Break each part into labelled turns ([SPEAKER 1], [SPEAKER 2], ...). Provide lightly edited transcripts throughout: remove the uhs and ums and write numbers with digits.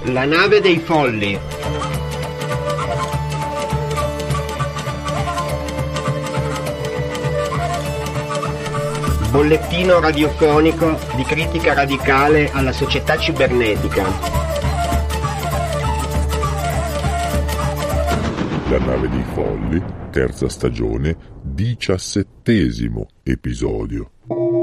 [SPEAKER 1] La nave dei folli. Bollettino radiofonico di critica radicale alla società cibernetica.
[SPEAKER 2] La nave dei folli, terza stagione, 17° episodio.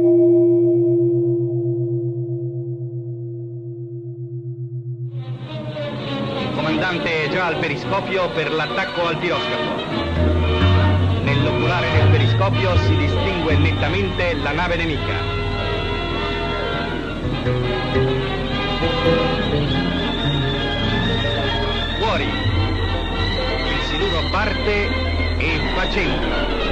[SPEAKER 3] Il comandante è già al periscopio per l'attacco al piroscafo. Nell'oculare del periscopio si distingue nettamente la nave nemica. Fuori. Il siluro parte e fa centro.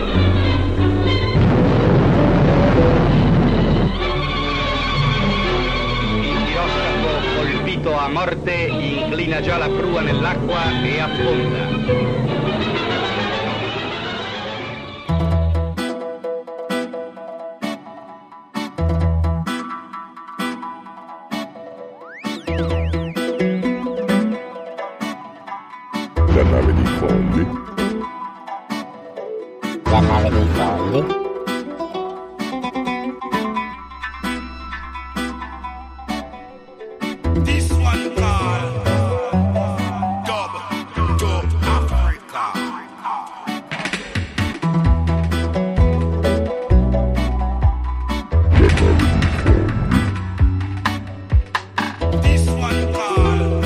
[SPEAKER 3] Il piroscafo, colpito a morte, inclina già la prua nell'acqua e affonda.
[SPEAKER 2] La nave dei folli.
[SPEAKER 4] La nave dei folli.
[SPEAKER 5] This one called Dub Africa. This one called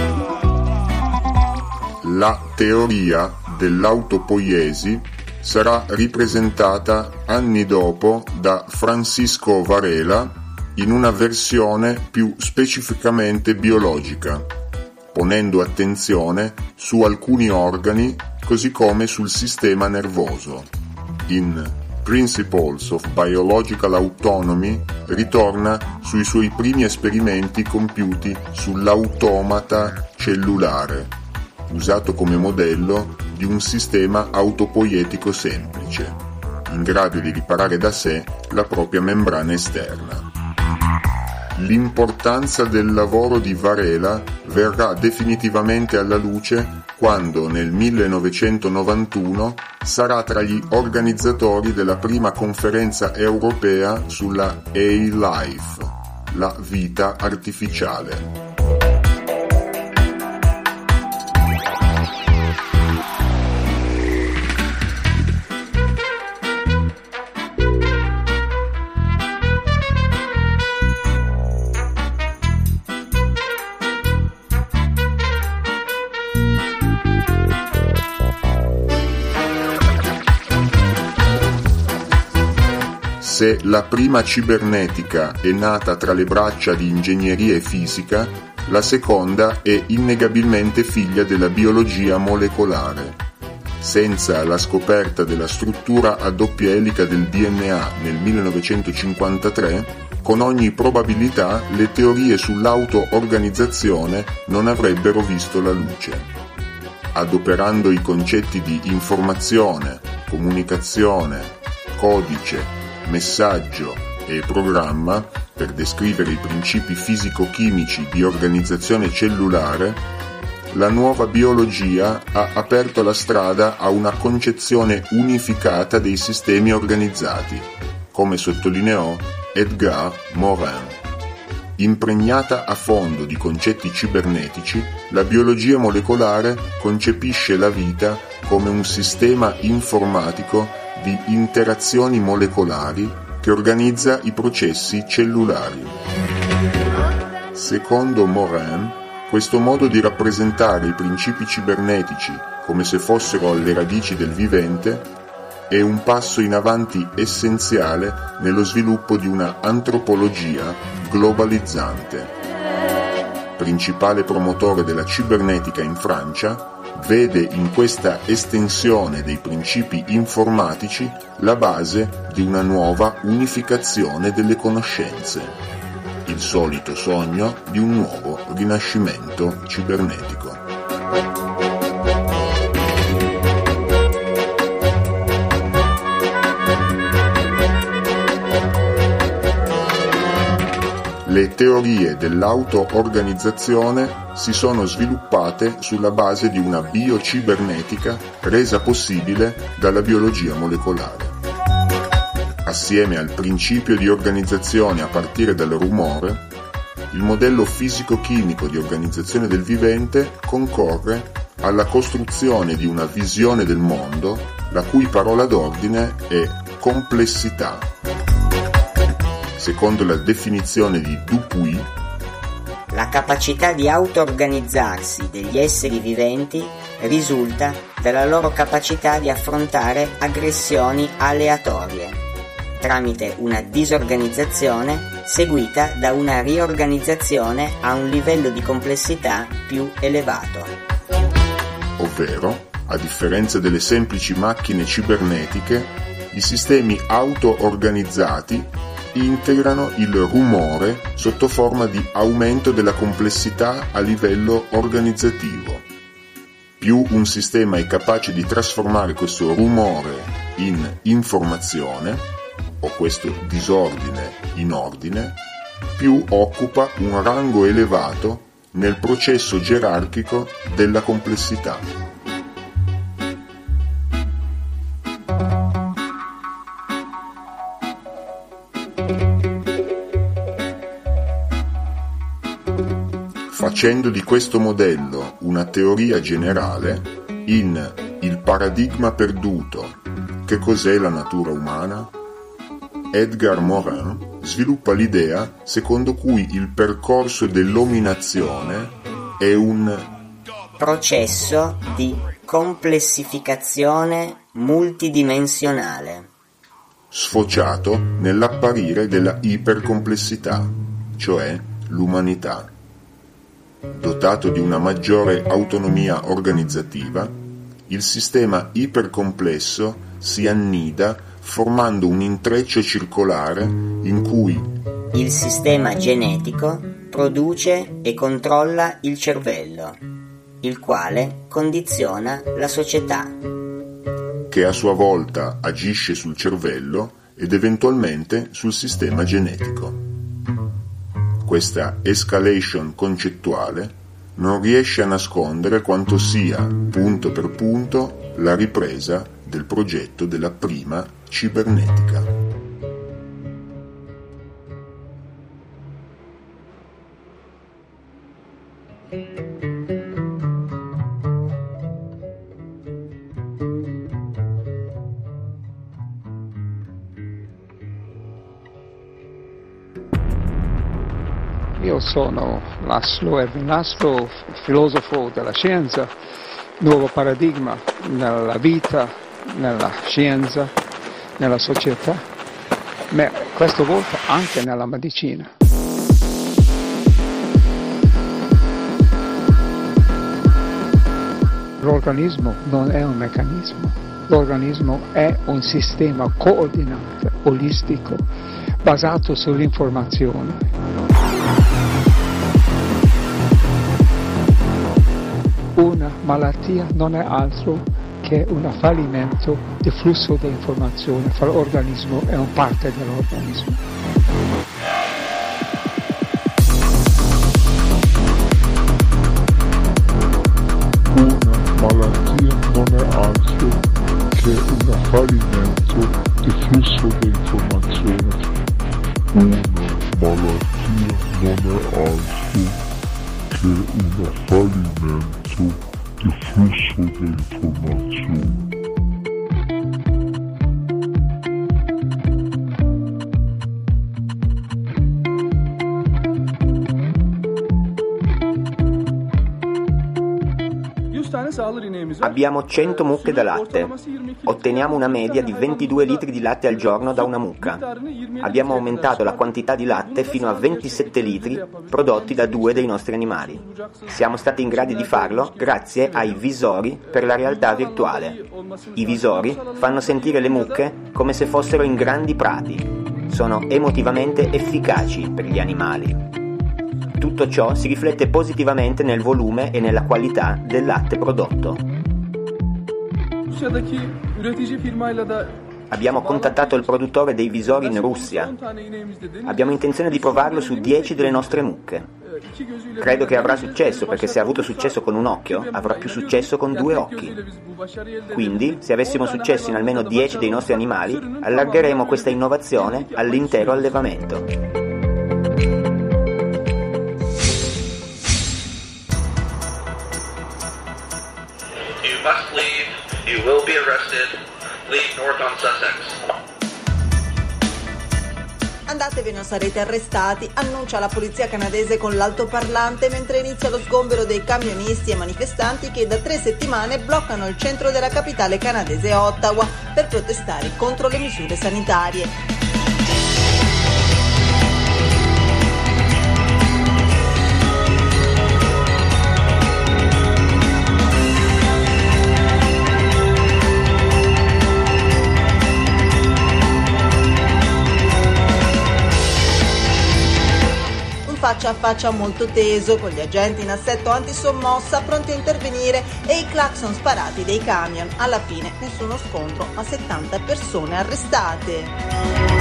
[SPEAKER 2] La teoria dell'autopoiesi sarà ripresentata anni dopo da Francisco Varela in una versione più specificamente biologica, ponendo attenzione su alcuni organi così come sul sistema nervoso. In Principles of Biological Autonomy ritorna sui suoi primi esperimenti compiuti sull'automata cellulare, usato come modello di un sistema autopoietico semplice, in grado di riparare da sé la propria membrana esterna. L'importanza del lavoro di Varela verrà definitivamente alla luce quando nel 1991 sarà tra gli organizzatori della prima conferenza europea sulla A-Life, la vita artificiale. Se la prima cibernetica è nata tra le braccia di ingegneria e fisica, la seconda è innegabilmente figlia della biologia molecolare. Senza la scoperta della struttura a doppia elica del DNA nel 1953, con ogni probabilità le teorie sull'auto-organizzazione non avrebbero visto la luce. Adoperando i concetti di informazione, comunicazione, codice, messaggio e programma per descrivere i principi fisico-chimici di organizzazione cellulare, la nuova biologia ha aperto la strada a una concezione unificata dei sistemi organizzati, come sottolineò Edgar Morin. Impregnata a fondo di concetti cibernetici, la biologia molecolare concepisce la vita come un sistema informatico di interazioni molecolari che organizza i processi cellulari. Secondo Morin, questo modo di rappresentare i principi cibernetici come se fossero alle radici del vivente è un passo in avanti essenziale nello sviluppo di una antropologia globalizzante. Principale promotore della cibernetica in Francia, vede in questa estensione dei principi informatici la base di una nuova unificazione delle conoscenze, il solito sogno di un nuovo rinascimento cibernetico. Le teorie dell'auto-organizzazione si sono sviluppate sulla base di una biocibernetica resa possibile dalla biologia molecolare. Assieme al principio di organizzazione a partire dal rumore, il modello fisico-chimico di organizzazione del vivente concorre alla costruzione di una visione del mondo, la cui parola d'ordine è complessità. Secondo la definizione di Dupuy,
[SPEAKER 4] la capacità di auto-organizzarsi degli esseri viventi risulta dalla loro capacità di affrontare aggressioni aleatorie, tramite una disorganizzazione seguita da una riorganizzazione a un livello di complessità più elevato.
[SPEAKER 2] Ovvero, a differenza delle semplici macchine cibernetiche, i sistemi auto-organizzati integrano il rumore sotto forma di aumento della complessità a livello organizzativo. Più un sistema è capace di trasformare questo rumore in informazione, o questo disordine in ordine, più occupa un rango elevato nel processo gerarchico della complessità. Facendo di questo modello una teoria generale, in Il paradigma perduto, che cos'è la natura umana? Edgar Morin sviluppa l'idea secondo cui il percorso dell'ominazione è un
[SPEAKER 4] processo di complessificazione multidimensionale,
[SPEAKER 2] sfociato nell'apparire della ipercomplessità, cioè l'umanità. Dotato di una maggiore autonomia organizzativa, il sistema ipercomplesso si annida formando un intreccio circolare in cui
[SPEAKER 4] il sistema genetico produce e controlla il cervello, il quale condiziona la società,
[SPEAKER 2] che a sua volta agisce sul cervello ed eventualmente sul sistema genetico. Questa escalation concettuale non riesce a nascondere quanto sia, punto per punto, la ripresa del progetto della prima cibernetica.
[SPEAKER 6] Io sono Laszlo, Erwin Laszlo, filosofo della scienza, nuovo paradigma nella vita, nella scienza, nella società, ma questa volta anche nella medicina. L'organismo non è un meccanismo, l'organismo è un sistema coordinato, olistico, basato sull'informazione. Una malattia non è altro che un fallimento del flusso di informazione fra l'organismo e una parte dell'organismo.
[SPEAKER 7] Una malattia non è altro che un fallimento del flusso di informazione. Una malattia non è altro che un fallimento del flusso di informazione.
[SPEAKER 8] Abbiamo 100 mucche da latte. Otteniamo una media di 22 litri di latte al giorno da una mucca. Abbiamo aumentato la quantità di latte fino a 27 litri prodotti da 2 dei nostri animali. Siamo stati in grado di farlo grazie ai visori per la realtà virtuale. I visori fanno sentire le mucche come se fossero in grandi prati. Sono emotivamente efficaci per gli animali. Tutto ciò si riflette positivamente nel volume e nella qualità del latte prodotto. Abbiamo contattato il produttore dei visori in Russia. Abbiamo intenzione di provarlo su 10 delle nostre mucche. Credo che avrà successo, perché se ha avuto successo con un occhio, avrà più successo con 2 occhi. Quindi, se avessimo successo in almeno 10 dei nostri animali, allargheremo questa innovazione all'intero allevamento.
[SPEAKER 9] You must leave. You will be arrested. Leave north on Sussex.
[SPEAKER 10] Andatevene o sarete arrestati, annuncia la polizia canadese con l'altoparlante mentre inizia lo sgombero dei camionisti e manifestanti che da 3 settimane bloccano il centro della capitale canadese Ottawa per protestare contro le misure sanitarie. Faccia a faccia molto teso, con gli agenti in assetto antisommossa pronti a intervenire e i clacson sparati dei camion. Alla fine nessuno scontro, ma 70 persone arrestate.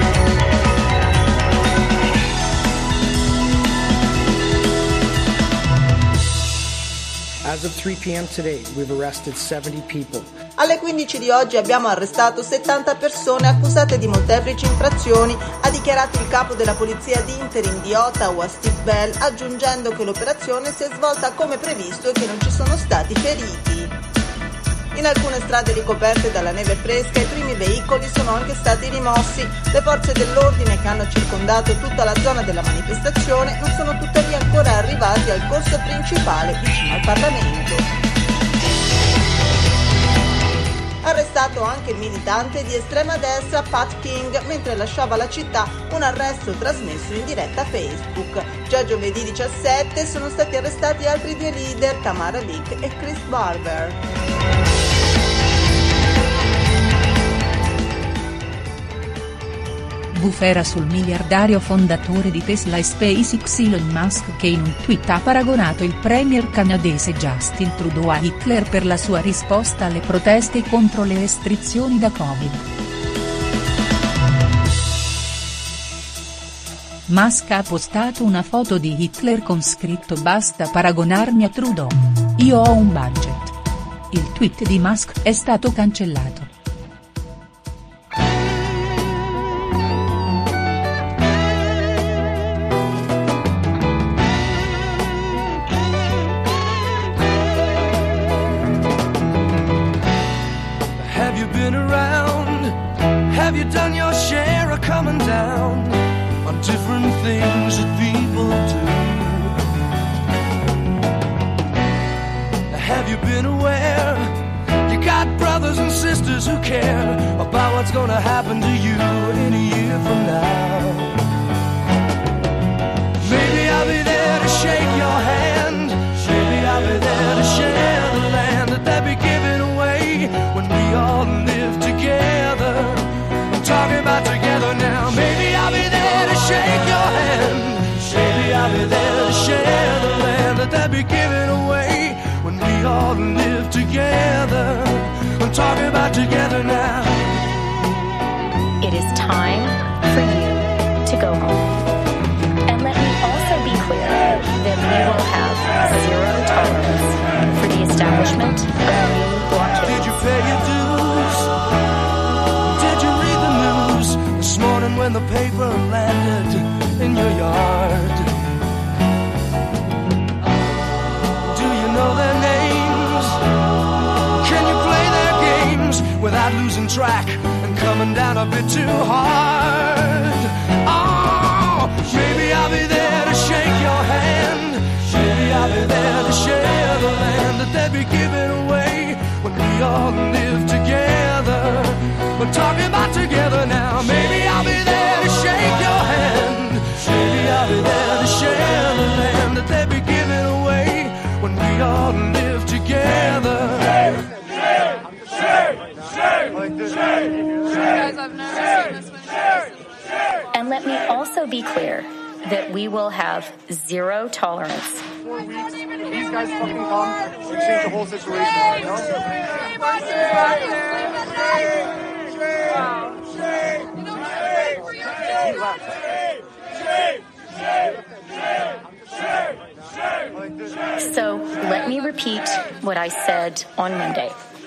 [SPEAKER 11] As of 3 p.m. today, we've arrested 70 people.
[SPEAKER 10] Alle 15 di oggi abbiamo arrestato 70 persone accusate di molteplici infrazioni, ha dichiarato il capo della polizia di interim di Ottawa, Steve Bell, aggiungendo che l'operazione si è svolta come previsto e che non ci sono stati feriti. In alcune strade ricoperte dalla neve fresca i primi veicoli sono anche stati rimossi. Le forze dell'ordine che hanno circondato tutta la zona della manifestazione non sono tuttavia ancora arrivati al corso principale vicino al Parlamento. Arrestato anche il militante di estrema destra Pat King mentre lasciava la città, un arresto trasmesso in diretta a Facebook. Già giovedì 17 sono stati arrestati altri 2 leader, Tamara Lick e Chris Barber.
[SPEAKER 12] Bufera sul miliardario fondatore di Tesla e SpaceX Elon Musk, che in un tweet ha paragonato il premier canadese Justin Trudeau a Hitler per la sua risposta alle proteste contro le restrizioni da Covid. Musk ha postato una foto di Hitler con scritto "Basta paragonarmi a Trudeau. Io ho un budget". Il tweet di Musk è stato cancellato.
[SPEAKER 13] Have you done your share of coming down on different things that people do? Have you been aware you got brothers and sisters who care about what's gonna happen to you in a year from now? Maybe I'll be there to shake your hand. Maybe I'll be there to share the land that they'll be giving away when we all live together. Talking about together now. Maybe I'll be there to shake your hand. Maybe I'll be there to share the land that they'll be giving away when we all live together. I'm talking about together now.
[SPEAKER 14] It is time for you to go home. And let me also be clear that we will have zero tolerance for the establishment of new blockades.
[SPEAKER 13] Did you pay your dues? This morning when the paper landed in your yard, do you know their names? Can you play their games without losing track and coming down a bit too hard? Oh, maybe I'll be there to shake your hand. Maybe I'll be there to share the land that they'll be giving away when we all live together. We're talking about together now. Maybe I'll be there to shake your hand. Maybe I'll be there to share the land that they'll be giving away when we all live together.
[SPEAKER 14] And let me also be clear that we will have zero tolerance.
[SPEAKER 15] 4 weeks, these guys fucking come and change the whole situation, you know?
[SPEAKER 14] what I said on Monday.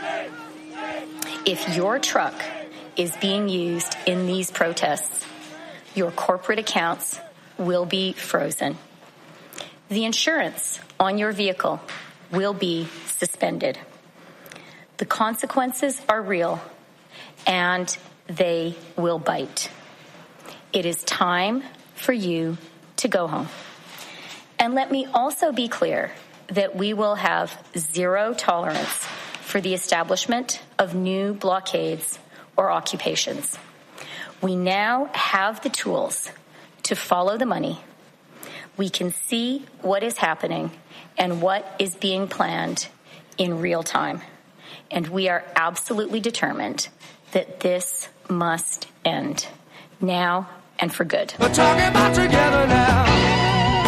[SPEAKER 14] If your truck is being used in these protests, your corporate accounts will be frozen. The insurance on your vehicle will be suspended. The consequences are real, and they will bite. It is time for you to go home. And let me also be clear that we will have zero tolerance for the establishment of new blockades or occupations. We now have the tools to follow the money. We can see what is happening and what is being planned in real time. And we are absolutely determined that this must end now and for good.
[SPEAKER 13] We're talking about together now.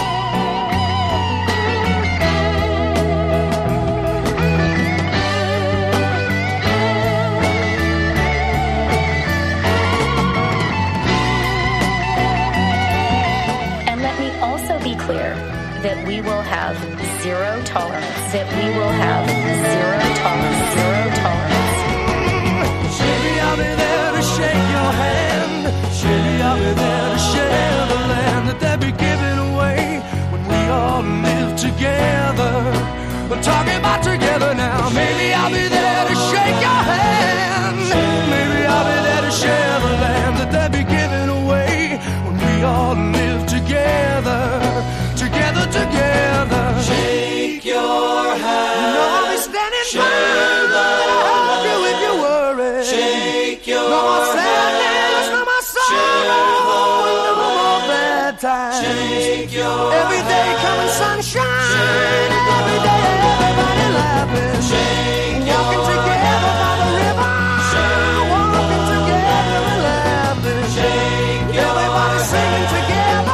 [SPEAKER 14] That we will have zero tolerance. That we will have zero tolerance. Zero tolerance.
[SPEAKER 13] Shady, I'll be there to shake your hand. Shady, I'll be there to share the land that they'll be giving away when we all live together. We're talking about together now. Maybe I'll be there to shake your hand. Maybe I'll be there to share the land that they'll be giving away when we all live together. Together, shake your hand. You know I'll be standing by to help you if you worry. Shake your hand. No more sadness, no more sorrow, no more bad times. Shake your every day coming sunshine, every day everybody laughing. Shake walking together by the river, walking together and laughing. Shake everybody singing together.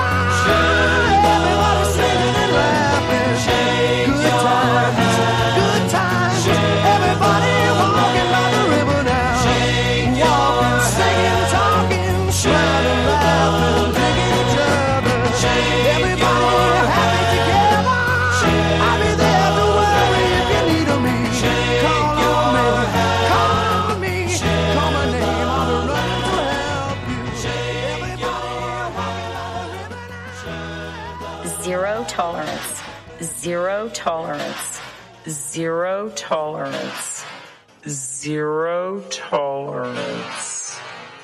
[SPEAKER 14] Zero tolerance. Zero tolerance. Zero tolerance. Zero tolerance.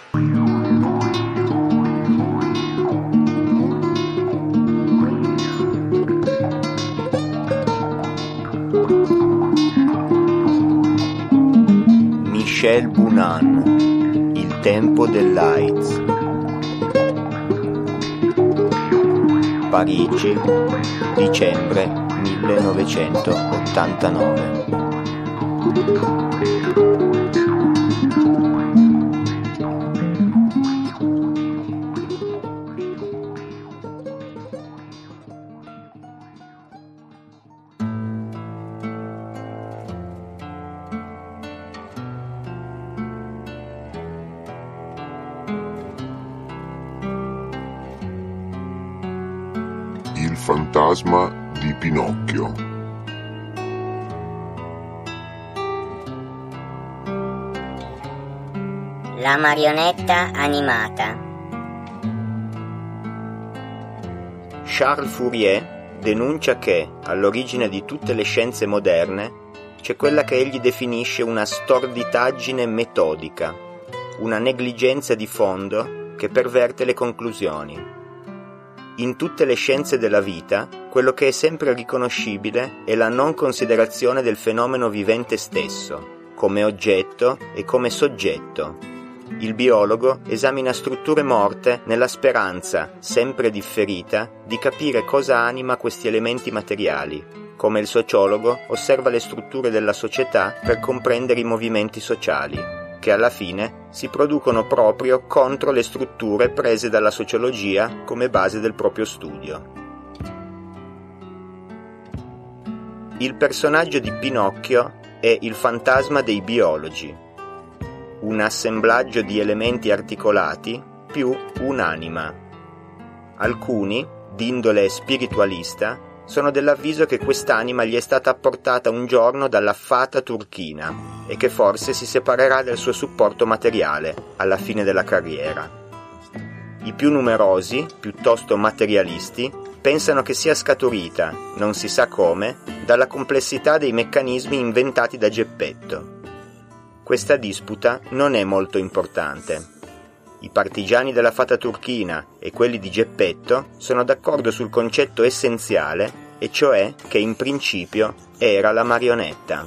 [SPEAKER 8] Michel Bunan, Il tempo dell'AIDS. Parigi, dicembre 1989.
[SPEAKER 2] Il fantasma di Pinocchio.
[SPEAKER 4] La marionetta animata.
[SPEAKER 8] Charles Fourier denuncia che, all'origine di tutte le scienze moderne, c'è quella che egli definisce una storditaggine metodica, una negligenza di fondo che perverte le conclusioni. In tutte le scienze della vita, quello che è sempre riconoscibile è la non considerazione del fenomeno vivente stesso, come oggetto e come soggetto. Il biologo esamina strutture morte nella speranza, sempre differita, di capire cosa anima questi elementi materiali, come il sociologo osserva le strutture della società per comprendere i movimenti sociali, che alla fine si producono proprio contro le strutture prese dalla sociologia come base del proprio studio. Il personaggio di Pinocchio è il fantasma dei biologi, un assemblaggio di elementi articolati più un'anima. Alcuni, d'indole spiritualista, sono dell'avviso che quest'anima gli è stata apportata un giorno dalla fata turchina e che forse si separerà del suo supporto materiale alla fine della carriera. I più numerosi, piuttosto materialisti, pensano che sia scaturita, non si sa come, dalla complessità dei meccanismi inventati da Geppetto. Questa disputa non è molto importante. I partigiani della fata turchina e quelli di Geppetto sono d'accordo sul concetto essenziale, e cioè che in principio era la marionetta.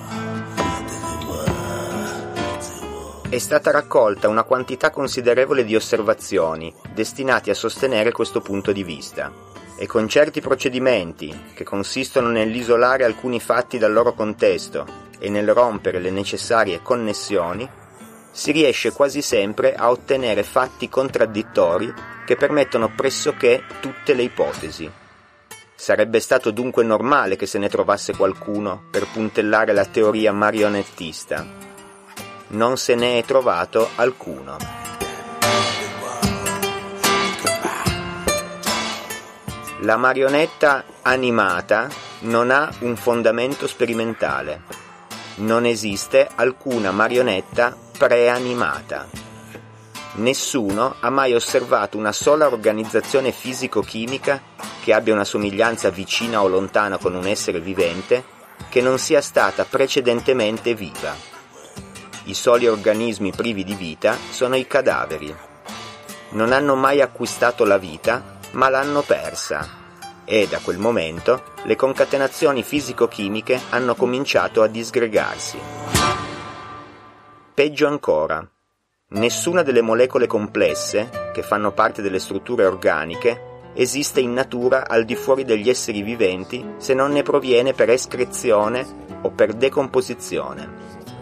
[SPEAKER 8] È stata raccolta una quantità considerevole di osservazioni destinati a sostenere questo punto di vista, e con certi procedimenti, che consistono nell'isolare alcuni fatti dal loro contesto e nel rompere le necessarie connessioni, si riesce quasi sempre a ottenere fatti contraddittori che permettono pressoché tutte le ipotesi. Sarebbe stato dunque normale che se ne trovasse qualcuno per puntellare la teoria marionettista. Non se ne è trovato alcuno. La marionetta animata non ha un fondamento sperimentale. Non esiste alcuna marionetta preanimata. Nessuno ha mai osservato una sola organizzazione fisico-chimica che abbia una somiglianza vicina o lontana con un essere vivente che non sia stata precedentemente viva. I soli organismi privi di vita sono i cadaveri. Non hanno mai acquistato la vita, ma l'hanno persa. E da quel momento le concatenazioni fisico-chimiche hanno cominciato a disgregarsi. Peggio ancora, nessuna delle molecole complesse, che fanno parte delle strutture organiche, esiste in natura al di fuori degli esseri viventi se non ne proviene per escrezione o per decomposizione.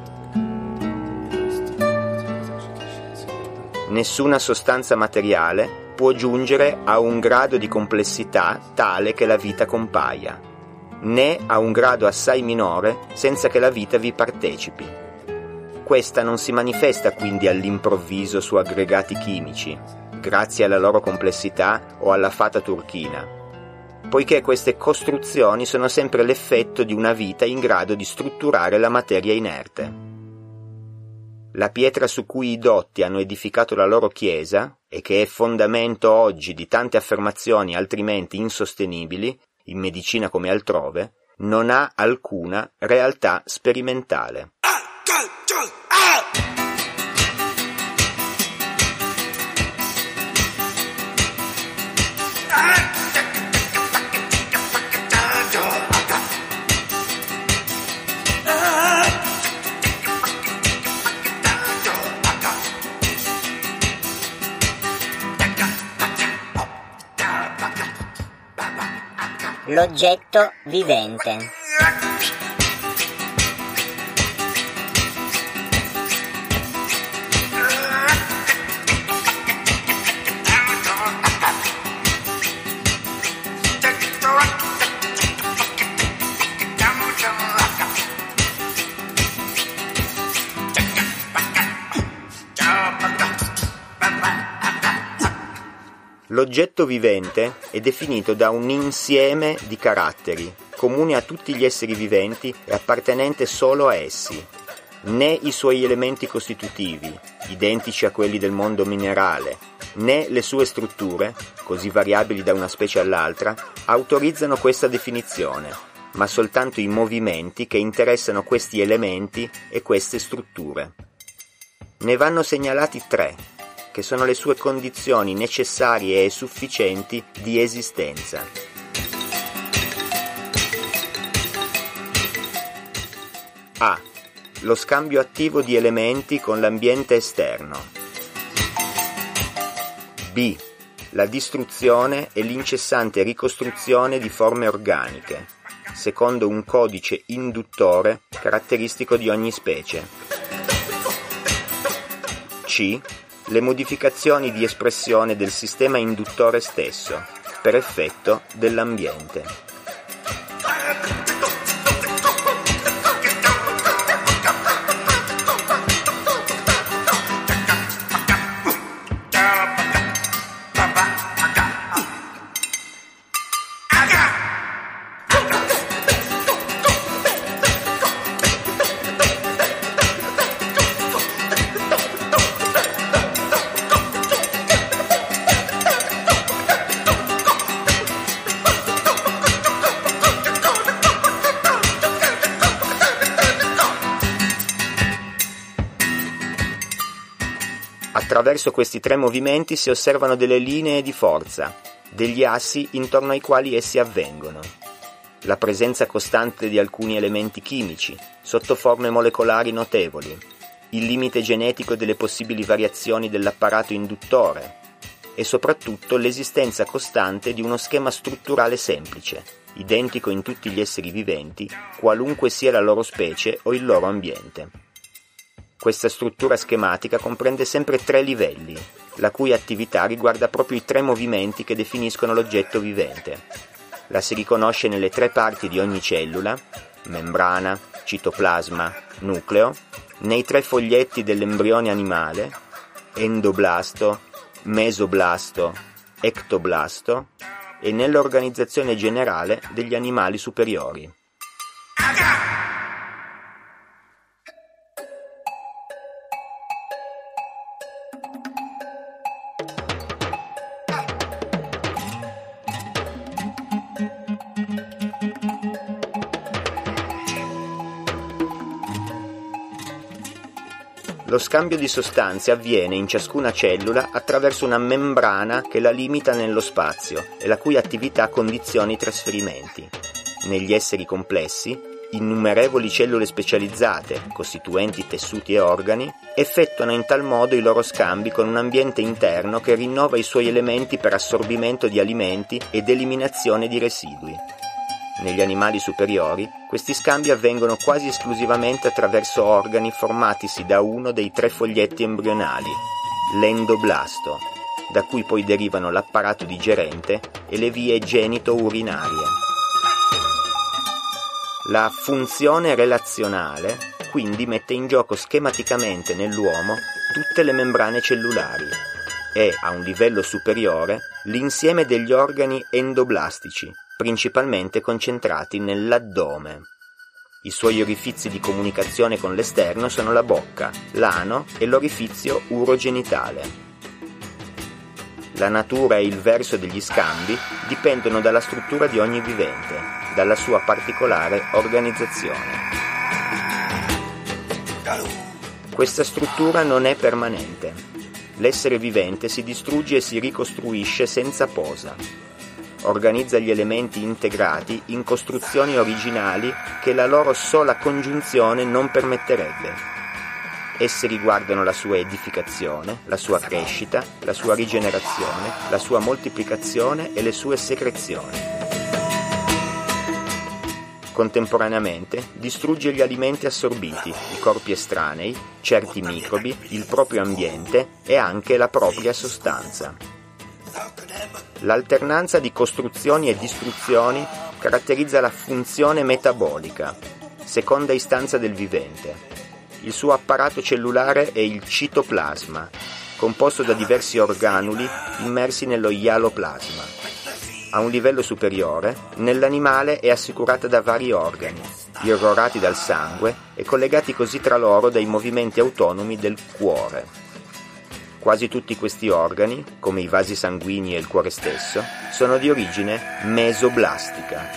[SPEAKER 8] Nessuna sostanza materiale può giungere a un grado di complessità tale che la vita compaia, né a un grado assai minore senza che la vita vi partecipi. Questa non si manifesta quindi all'improvviso su aggregati chimici, grazie alla loro complessità o alla fata turchina, poiché queste costruzioni sono sempre l'effetto di una vita in grado di strutturare la materia inerte. La pietra su cui i dotti hanno edificato la loro chiesa, e che è fondamento oggi di tante affermazioni altrimenti insostenibili, in medicina come altrove, non ha alcuna realtà sperimentale.
[SPEAKER 4] L'oggetto vivente.
[SPEAKER 8] L'oggetto vivente è definito da un insieme di caratteri, comune a tutti gli esseri viventi e appartenente solo a essi. Né i suoi elementi costitutivi, identici a quelli del mondo minerale, né le sue strutture, così variabili da una specie all'altra, autorizzano questa definizione, ma soltanto i movimenti che interessano questi elementi e queste strutture. Ne vanno segnalati 3, che sono le sue condizioni necessarie e sufficienti di esistenza. A. Lo scambio attivo di elementi con l'ambiente esterno. B. La distruzione e l'incessante ricostruzione di forme organiche, secondo un codice induttore caratteristico di ogni specie. C. Le modificazioni di espressione del sistema induttore stesso, per effetto dell'ambiente. Attraverso questi tre movimenti si osservano delle linee di forza, degli assi intorno ai quali essi avvengono. La presenza costante di alcuni elementi chimici, sotto forme molecolari notevoli, il limite genetico delle possibili variazioni dell'apparato induttore e soprattutto l'esistenza costante di uno schema strutturale semplice, identico in tutti gli esseri viventi, qualunque sia la loro specie o il loro ambiente. Questa struttura schematica comprende sempre tre livelli, la cui attività riguarda proprio i tre movimenti che definiscono l'oggetto vivente. La si riconosce nelle tre parti di ogni cellula, membrana, citoplasma, nucleo, nei tre foglietti dell'embrione animale, endoblasto, mesoblasto, ectoblasto, e nell'organizzazione generale degli animali superiori. Lo scambio di sostanze avviene in ciascuna cellula attraverso una membrana che la limita nello spazio e la cui attività condiziona i trasferimenti. Negli esseri complessi, innumerevoli cellule specializzate, costituenti tessuti e organi, effettuano in tal modo i loro scambi con un ambiente interno che rinnova i suoi elementi per assorbimento di alimenti ed eliminazione di residui. Negli animali superiori, questi scambi avvengono quasi esclusivamente attraverso organi formatisi da uno dei tre foglietti embrionali, l'endoblasto, da cui poi derivano l'apparato digerente e le vie genito-urinarie. La funzione relazionale, quindi, mette in gioco schematicamente nell'uomo tutte le membrane cellulari e, a un livello superiore, l'insieme degli organi endoblastici, principalmente concentrati nell'addome. I suoi orifizi di comunicazione con l'esterno sono la bocca, l'ano e l'orifizio urogenitale. La natura e il verso degli scambi dipendono dalla struttura di ogni vivente, dalla sua particolare organizzazione. Questa struttura non è permanente. L'essere vivente si distrugge e si ricostruisce senza posa. Organizza gli elementi integrati in costruzioni originali che la loro sola congiunzione non permetterebbe. Essi riguardano la sua edificazione, la sua crescita, la sua rigenerazione, la sua moltiplicazione e le sue secrezioni. Contemporaneamente distrugge gli alimenti assorbiti, i corpi estranei, certi microbi, il proprio ambiente e anche la propria sostanza. L'alternanza di costruzioni e distruzioni caratterizza la funzione metabolica, seconda istanza del vivente. Il suo apparato cellulare è il citoplasma, composto da diversi organuli immersi nello ialoplasma. A un livello superiore, nell'animale è assicurata da vari organi, irrorati dal sangue e collegati così tra loro dai movimenti autonomi del cuore. Quasi tutti questi organi, come i vasi sanguigni e il cuore stesso, sono di origine mesoblastica.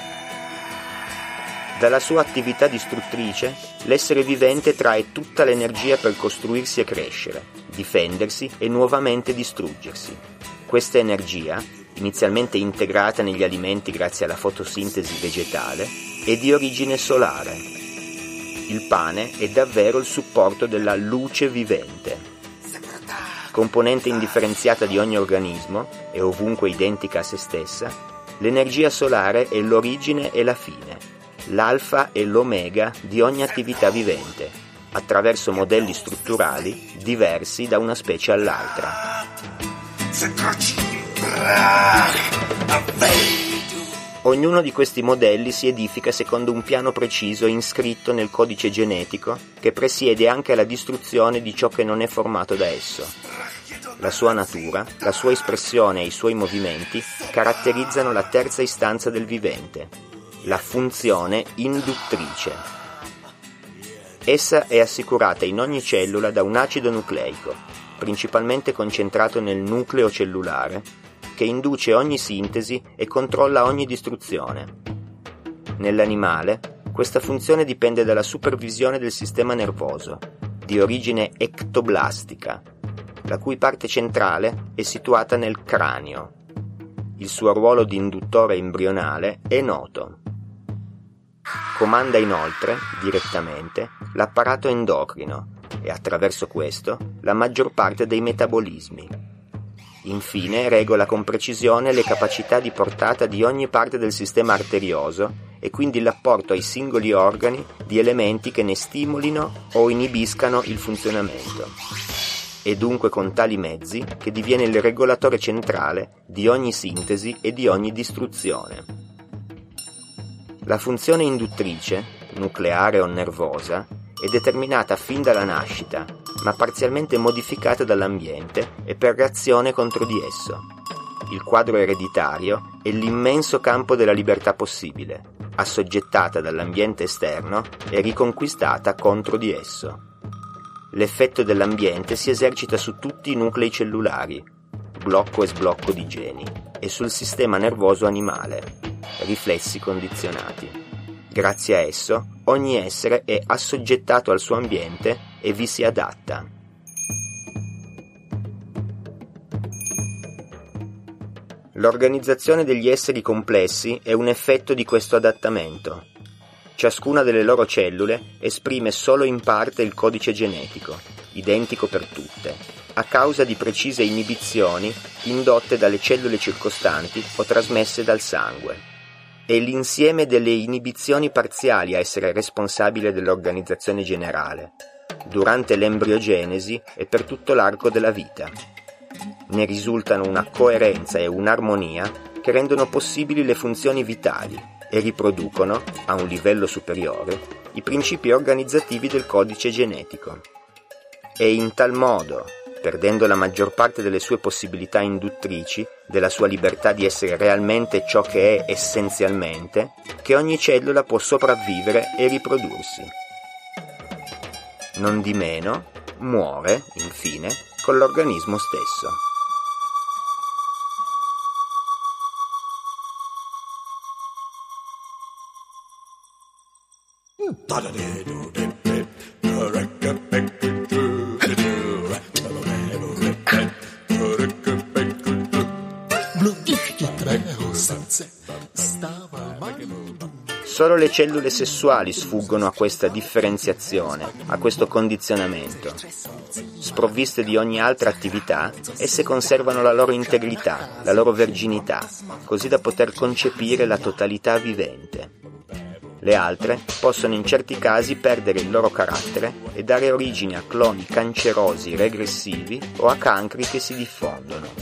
[SPEAKER 8] Dalla sua attività distruttrice, l'essere vivente trae tutta l'energia per costruirsi e crescere, difendersi e nuovamente distruggersi. Questa energia, inizialmente integrata negli alimenti grazie alla fotosintesi vegetale, è di origine solare. Il pane è davvero il supporto della luce vivente. Componente indifferenziata di ogni organismo e ovunque identica a se stessa, l'energia solare è l'origine e la fine, l'alfa e l'omega di ogni attività vivente, attraverso modelli strutturali diversi da una specie all'altra. Ognuno di questi modelli si edifica secondo un piano preciso inscritto nel codice genetico che presiede anche alla distruzione di ciò che non è formato da esso. La sua natura, la sua espressione e i suoi movimenti caratterizzano la terza istanza del vivente, la funzione induttrice. Essa è assicurata in ogni cellula da un acido nucleico, principalmente concentrato nel nucleo cellulare, che induce ogni sintesi e controlla ogni distruzione. Nell'animale, questa funzione dipende dalla supervisione del sistema nervoso, di origine ectoblastica, la cui parte centrale è situata nel cranio. Il suo ruolo di induttore embrionale è noto. Comanda inoltre, direttamente, l'apparato endocrino e attraverso questo la maggior parte dei metabolismi. Infine regola con precisione le capacità di portata di ogni parte del sistema arterioso e quindi l'apporto ai singoli organi di elementi che ne stimolino o inibiscano il funzionamento. È dunque con tali mezzi che diviene il regolatore centrale di ogni sintesi e di ogni distruzione. La funzione induttrice, nucleare o nervosa, è determinata fin dalla nascita, ma parzialmente modificata dall'ambiente e per reazione contro di esso. Il quadro ereditario è l'immenso campo della libertà possibile, assoggettata dall'ambiente esterno e riconquistata contro di esso. L'effetto dell'ambiente si esercita su tutti i nuclei cellulari, blocco e sblocco di geni, e sul sistema nervoso animale, riflessi condizionati. Grazie a esso, ogni essere è assoggettato al suo ambiente e vi si adatta. L'organizzazione degli esseri complessi è un effetto di questo adattamento. Ciascuna delle loro cellule esprime solo in parte il codice genetico, identico per tutte, a causa di precise inibizioni indotte dalle cellule circostanti o trasmesse dal sangue. È l'insieme delle inibizioni parziali a essere responsabile dell'organizzazione generale, durante l'embriogenesi e per tutto l'arco della vita. Ne risultano una coerenza e un'armonia che rendono possibili le funzioni vitali e riproducono, a un livello superiore, i principi organizzativi del codice genetico. E in tal modo, perdendo la maggior parte delle sue possibilità induttrici, della sua libertà di essere realmente ciò che è essenzialmente, che ogni cellula può sopravvivere e riprodursi. Non di meno, muore, infine, con l'organismo stesso. Solo le cellule sessuali sfuggono a questa differenziazione, a questo condizionamento. Sprovviste di ogni altra attività, esse conservano la loro integrità, la loro verginità, così da poter concepire la totalità vivente. Le altre possono in certi casi perdere il loro carattere e dare origine a cloni cancerosi regressivi o a cancri che si diffondono.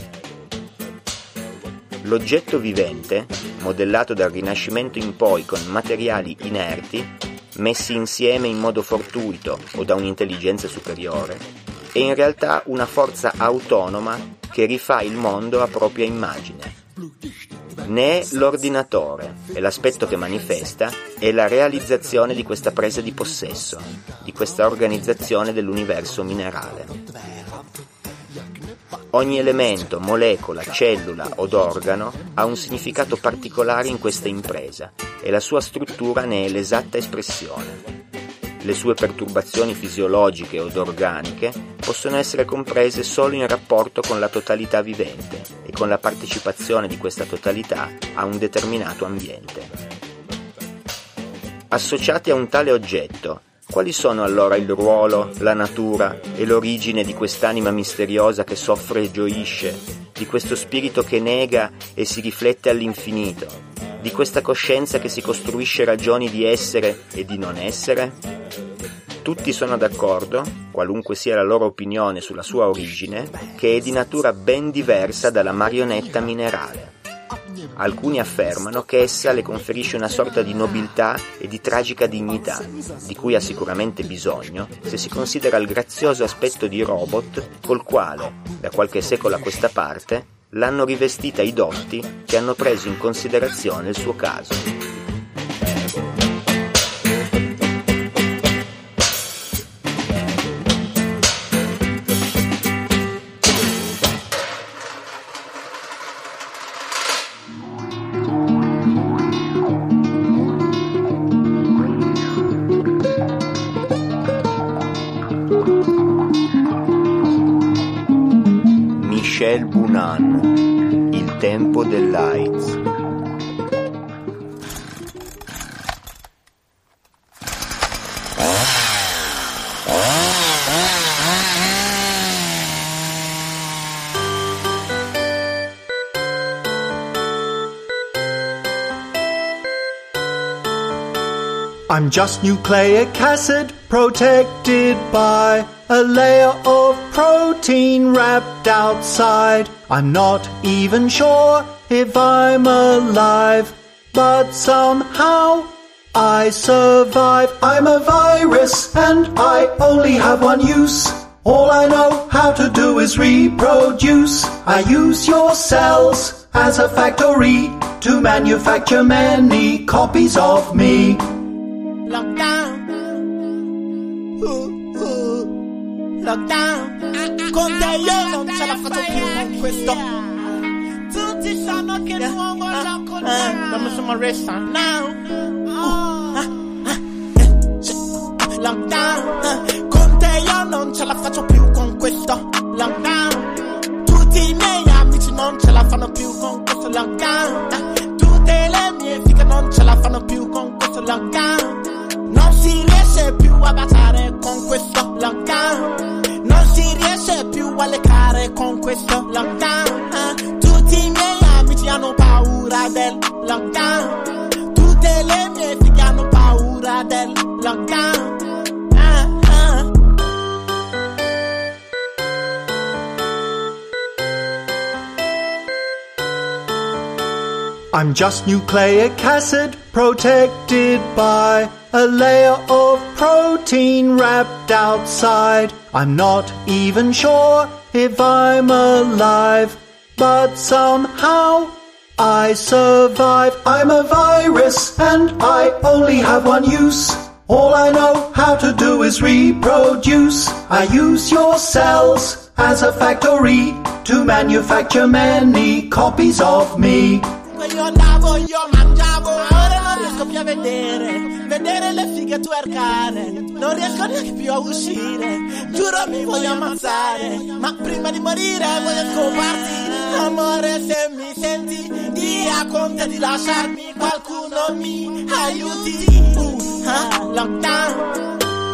[SPEAKER 8] L'oggetto vivente, modellato dal Rinascimento in poi con materiali inerti, messi insieme in modo fortuito o da un'intelligenza superiore, è in realtà una forza autonoma che rifà il mondo a propria immagine. Ne è l'ordinatore e l'aspetto che manifesta è la realizzazione di questa presa di possesso, di questa organizzazione dell'universo minerale. Ogni elemento, molecola, cellula od organo ha un significato particolare in questa impresa e la sua struttura ne è l'esatta espressione. Le sue perturbazioni fisiologiche od organiche possono essere comprese solo in rapporto con la totalità vivente e con la partecipazione di questa totalità a un determinato ambiente. Associati a un tale oggetto, quali sono allora il ruolo, la natura e l'origine di quest'anima misteriosa che soffre e gioisce, di questo spirito che nega e si riflette all'infinito, di questa coscienza che si costruisce ragioni di essere e di non essere? Tutti sono d'accordo, qualunque sia la loro opinione sulla sua origine, che è di natura ben diversa dalla marionetta minerale. Alcuni affermano che essa le conferisce una sorta di nobiltà e di tragica dignità, di cui ha sicuramente bisogno se si considera il grazioso aspetto di robot col quale, da qualche secolo a questa parte, l'hanno rivestita i dotti che hanno preso in considerazione il suo caso. Michel Bunan, Il tempo dell'AIDS.
[SPEAKER 16] I'm just nucleic acid protected by a layer of protein wrapped outside. I'm not even sure if I'm alive, but somehow I survive. I'm a virus and I only have one use. All I know how to do is reproduce. I use your cells as a factory to manufacture many copies of me.
[SPEAKER 17] Lockdown, lockdown, con te io non ce la faccio più con questo. Tutti sanno che nuovo lockdown. Dammi su Marissa now. Lockdown, con te io non ce la faccio più con questo. Lockdown, tutti i miei amici non ce la fanno più con questo lockdown. Tutte le mie fighe non ce la fanno più con questo lockdown. Non si riesce più a baciare con questo lockdown. Non si riesce più a leccare con questo lockdown. Tutti i miei amici hanno paura del lockdown. Tutte le mie figlie hanno paura del lockdown.
[SPEAKER 16] I'm just nucleic acid protected by a layer of protein wrapped outside. I'm not even sure if I'm alive, but somehow I survive. I'm a virus and I only have one use. All I know how to do is reproduce. I use your cells as a factory to manufacture many copies of me.
[SPEAKER 17] Io andavo, io mangiavo, ora non riesco più a vedere le fighe twerkare, non riesco neanche più a uscire, giuro mi voglio ammazzare, ma prima di morire voglio scoparti, amore se mi senti, dia conta di lasciarmi, qualcuno mi aiuti, lockdown.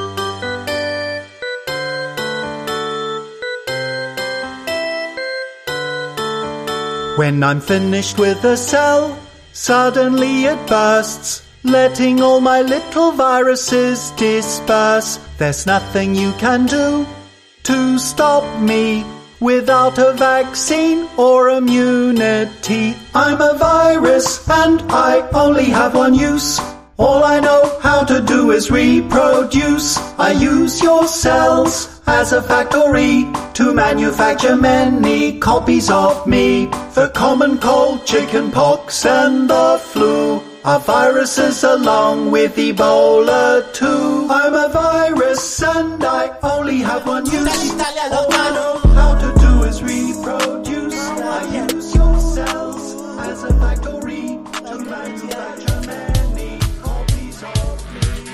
[SPEAKER 16] When I'm finished with a cell, suddenly it bursts, letting all my little viruses disperse. There's nothing you can do to stop me without a vaccine or immunity. I'm a virus and I only have one use. All I know how to do is reproduce. I use your cells as a factory to manufacture many copies of me. The common cold, chicken pox and the flu are viruses along with Ebola too. I'm a virus and I only have one use. All I know how to do is reproduce. I use your cells as a factory to manufacture many copies of me.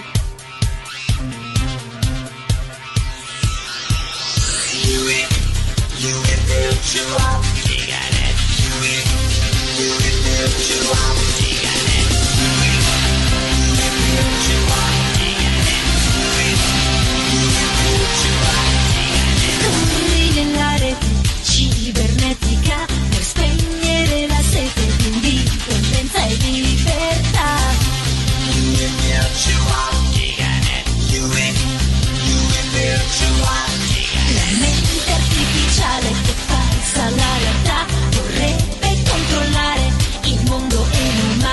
[SPEAKER 16] You individual, you got it. You individual, you got it. You individual, you got it.
[SPEAKER 18] Corri nella rete cibernetica per spegnere la sete di indipendenza e di libertà. You individual, you got it. You individual. La mente artificiale che falsa la realtà vorrebbe controllare il mondo e non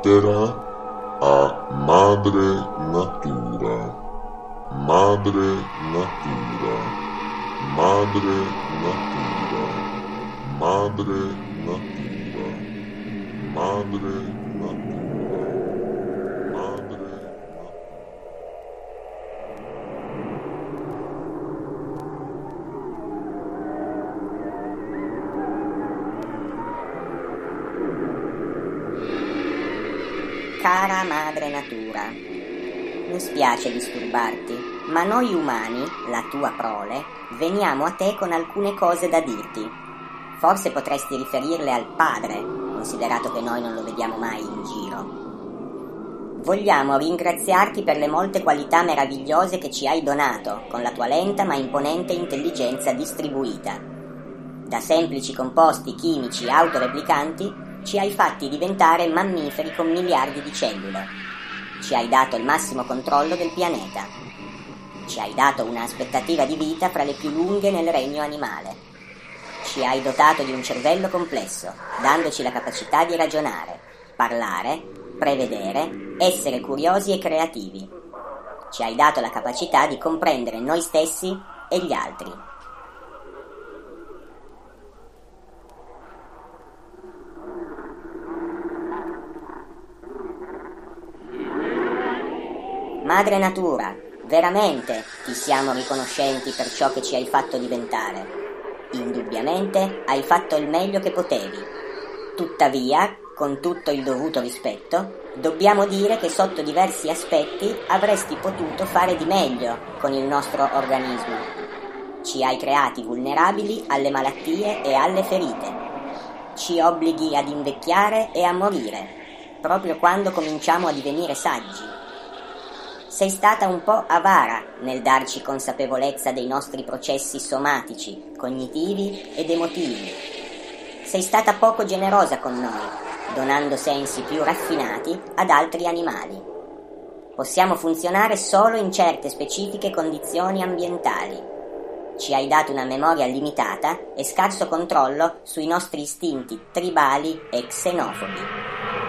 [SPEAKER 7] lettera a madre natura, madre natura, madre natura, madre natura, madre natura, madre.
[SPEAKER 4] Cara madre natura, mi spiace disturbarti, ma noi umani, la tua prole, veniamo a te con alcune cose da dirti. Forse potresti riferirle al padre, considerato che noi non lo vediamo mai in giro. Vogliamo ringraziarti per le molte qualità meravigliose che ci hai donato con la tua lenta ma imponente intelligenza distribuita. Da semplici composti chimici autoreplicanti ci hai fatti diventare mammiferi con miliardi di cellule. Ci hai dato il massimo controllo del pianeta. Ci hai dato una aspettativa di vita fra le più lunghe nel regno animale. Ci hai dotato di un cervello complesso, dandoci la capacità di ragionare, parlare, prevedere, essere curiosi e creativi. Ci hai dato la capacità di comprendere noi stessi e gli altri. Madre natura, veramente ti siamo riconoscenti per ciò che ci hai fatto diventare. Indubbiamente hai fatto il meglio che potevi. Tuttavia, con tutto il dovuto rispetto, dobbiamo dire che sotto diversi aspetti avresti potuto fare di meglio con il nostro organismo. Ci hai creati vulnerabili alle malattie e alle ferite. Ci obblighi ad invecchiare e a morire, proprio quando cominciamo a divenire saggi. Sei stata un po' avara nel darci consapevolezza dei nostri processi somatici, cognitivi ed emotivi. Sei stata poco generosa con noi, donando sensi più raffinati ad altri animali. Possiamo funzionare solo in certe specifiche condizioni ambientali. Ci hai dato una memoria limitata e scarso controllo sui nostri istinti tribali e xenofobi.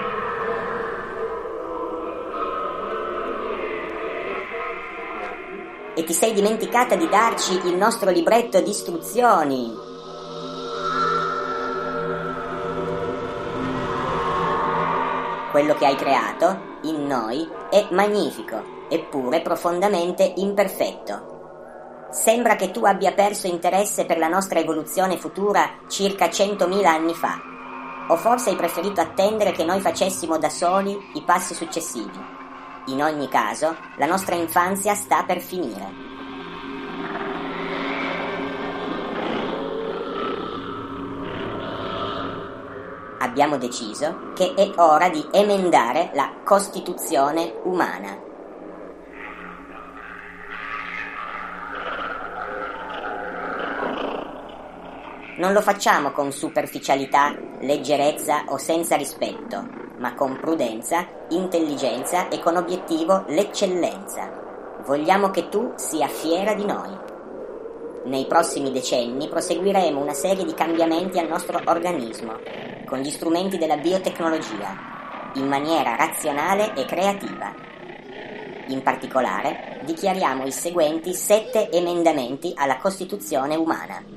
[SPEAKER 4] E ti sei dimenticata di darci il nostro libretto di istruzioni. Quello che hai creato, in noi, è magnifico, eppure profondamente imperfetto. Sembra che tu abbia perso interesse per la nostra evoluzione futura circa 100.000 anni fa. O forse hai preferito attendere che noi facessimo da soli i passi successivi. In ogni caso, la nostra infanzia sta per finire. Abbiamo deciso che è ora di emendare la Costituzione umana. Non lo facciamo con superficialità, leggerezza o senza rispetto, ma con prudenza, intelligenza e con obiettivo l'eccellenza. Vogliamo che tu sia fiera di noi. Nei prossimi decenni proseguiremo una serie di cambiamenti al nostro organismo, con gli strumenti della biotecnologia, in maniera razionale e creativa. In particolare, dichiariamo i seguenti 7 emendamenti alla Costituzione umana.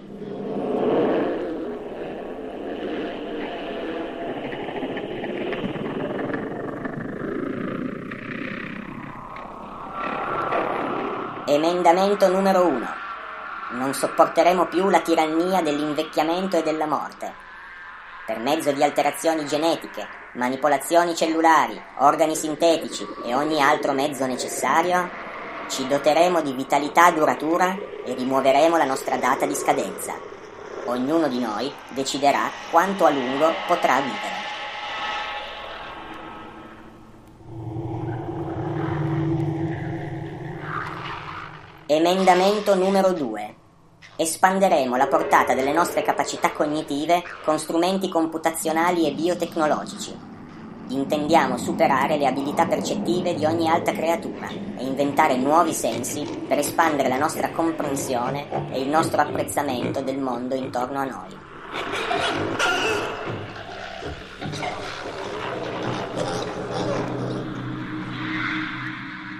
[SPEAKER 4] Emendamento numero 1. Non sopporteremo più la tirannia dell'invecchiamento e della morte. Per mezzo di alterazioni genetiche, manipolazioni cellulari, organi sintetici e ogni altro mezzo necessario, ci doteremo di vitalità duratura e rimuoveremo la nostra data di scadenza. Ognuno di noi deciderà quanto a lungo potrà vivere. Emendamento numero 2. Espanderemo la portata delle nostre capacità cognitive con strumenti computazionali e biotecnologici. Intendiamo superare le abilità percettive di ogni altra creatura e inventare nuovi sensi per espandere la nostra comprensione e il nostro apprezzamento del mondo intorno a noi.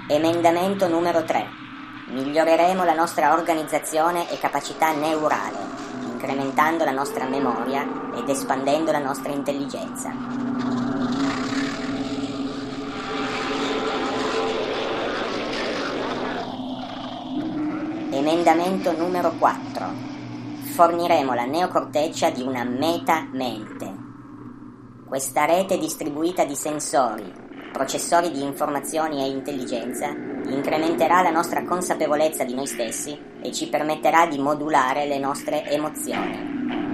[SPEAKER 4] Emendamento numero 3. Miglioreremo la nostra organizzazione e capacità neurale, incrementando la nostra memoria ed espandendo la nostra intelligenza. Emendamento numero 4. Forniremo la neocorteccia di una meta-mente. Questa rete distribuita di sensori, processori di informazioni e intelligenza incrementerà la nostra consapevolezza di noi stessi e ci permetterà di modulare le nostre emozioni.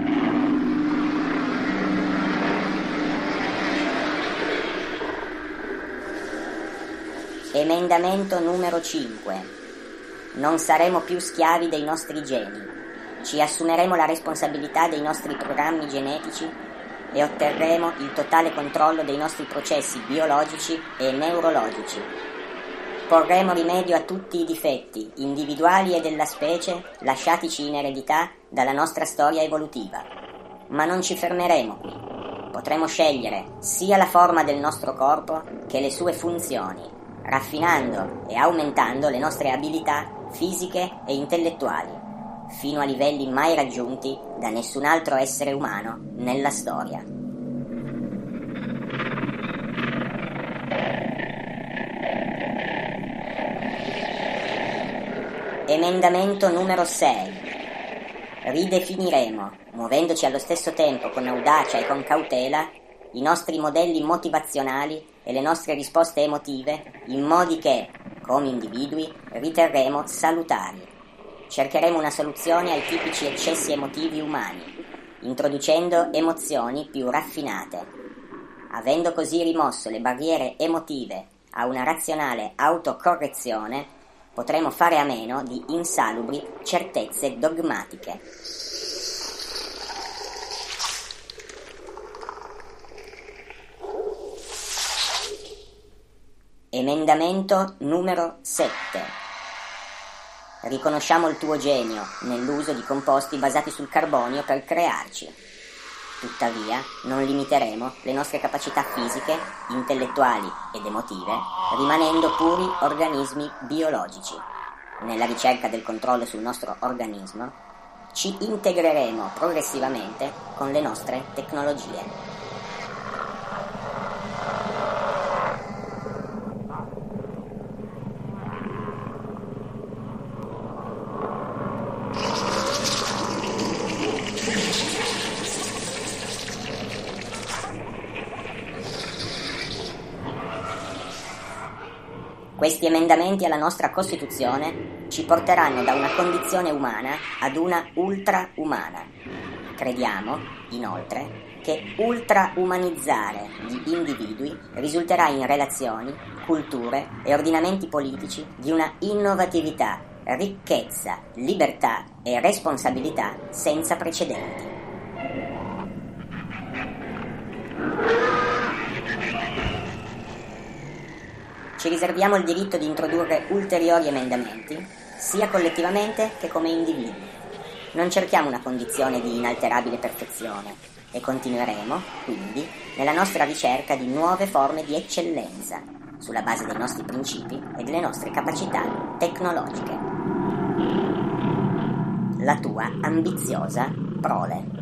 [SPEAKER 4] Emendamento numero 5. Non saremo più schiavi dei nostri geni. Ci assumeremo la responsabilità dei nostri programmi genetici e otterremo il totale controllo dei nostri processi biologici e neurologici. Porremo rimedio a tutti i difetti, individuali e della specie, lasciatici in eredità dalla nostra storia evolutiva. Ma non ci fermeremo qui. Potremo scegliere sia la forma del nostro corpo che le sue funzioni, raffinando e aumentando le nostre abilità fisiche e intellettuali, fino a livelli mai raggiunti da nessun altro essere umano nella storia. Emendamento numero 6. Ridefiniremo, muovendoci allo stesso tempo con audacia e con cautela, i nostri modelli motivazionali e le nostre risposte emotive in modi che, come individui, riterremo salutari. Cercheremo una soluzione ai tipici eccessi emotivi umani, introducendo emozioni più raffinate. Avendo così rimosso le barriere emotive a una razionale autocorrezione, potremo fare a meno di insalubri certezze dogmatiche. Emendamento numero 7. Riconosciamo il tuo genio nell'uso di composti basati sul carbonio per crearci. Tuttavia, non limiteremo le nostre capacità fisiche, intellettuali ed emotive, rimanendo puri organismi biologici. Nella ricerca del controllo sul nostro organismo, ci integreremo progressivamente con le nostre tecnologie. Questi emendamenti alla nostra Costituzione ci porteranno da una condizione umana ad una ultraumana. Crediamo, inoltre, che ultraumanizzare gli individui risulterà in relazioni, culture e ordinamenti politici di una innovatività, ricchezza, libertà e responsabilità senza precedenti. Ci riserviamo il diritto di introdurre ulteriori emendamenti, sia collettivamente che come individui. Non cerchiamo una condizione di inalterabile perfezione e continueremo, quindi, nella nostra ricerca di nuove forme di eccellenza, sulla base dei nostri principi e delle nostre capacità tecnologiche. La tua ambiziosa prole.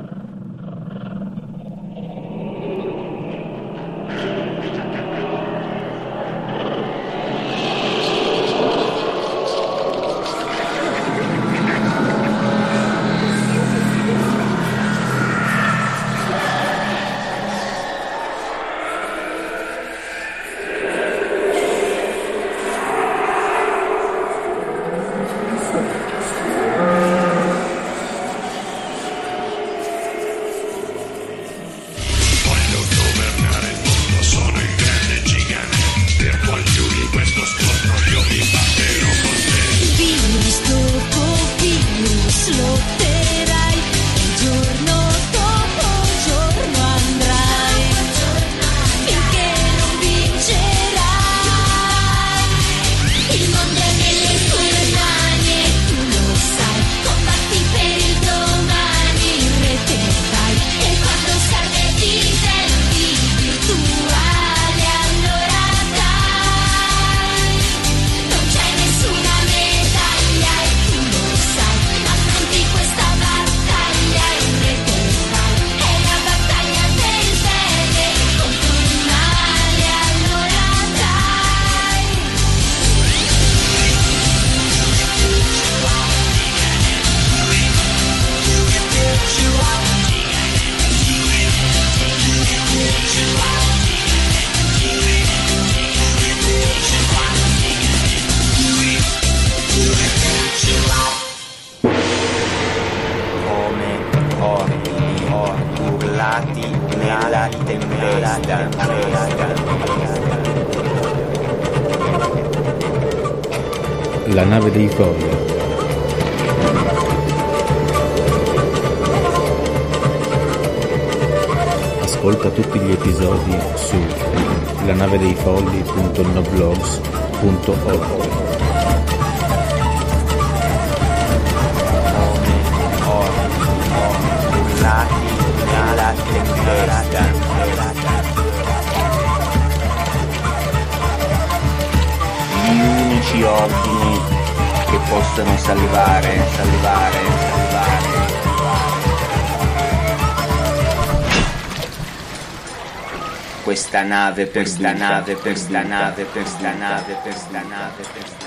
[SPEAKER 19] nave dei folli. Ascolta tutti gli episodi su lanavedeifolli.noblogs.org.
[SPEAKER 8] Gli unici ordini che possono salvare. Questa nave per sta nave.